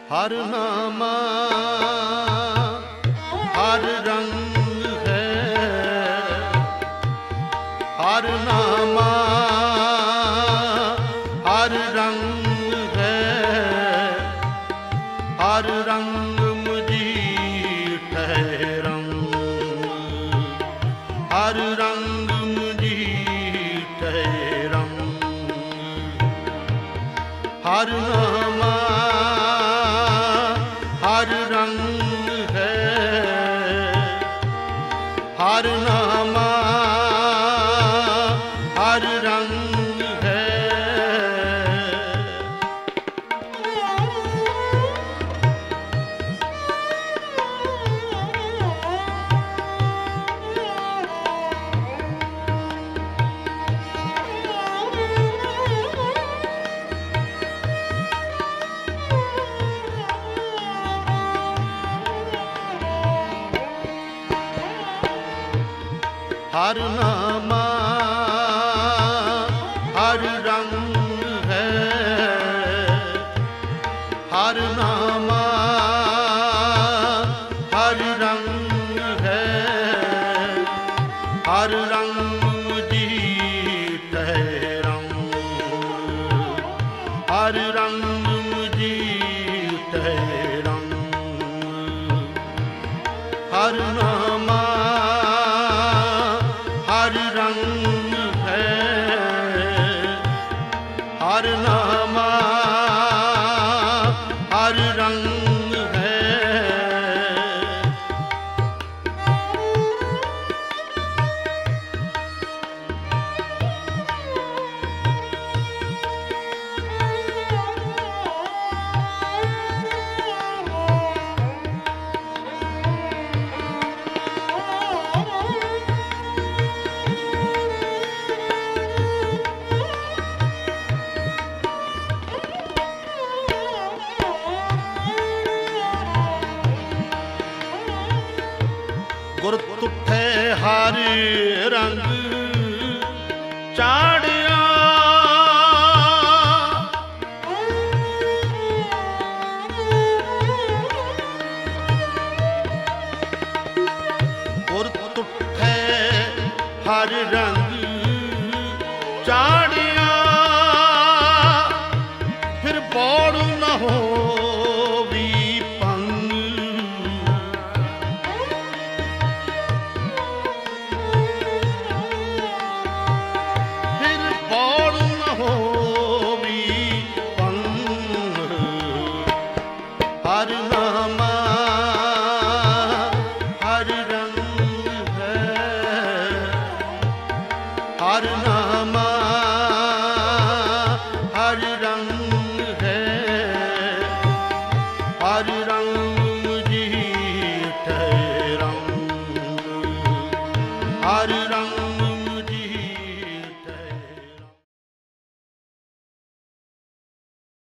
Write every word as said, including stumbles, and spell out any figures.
हर नामा हर रंग है, हर नामा हर रंग है, हर रंग मुझीठ है रंग, हर रंग मुझीठ है रंग, हर नामा हर रंग है, हर नामा हर रंग है। हर नामा हर रंग है, हर नामा हर रंग है, हर रंग मुझीठ है रंग, हर रंग मुझीठ है रंग, हर नामा हर रंग है, हर नामा हर रंग है। गुर तुठे हर रंग चाड़िया, गुर तुठे हर रंग चाड़िया, फिर बौड़ न हो हर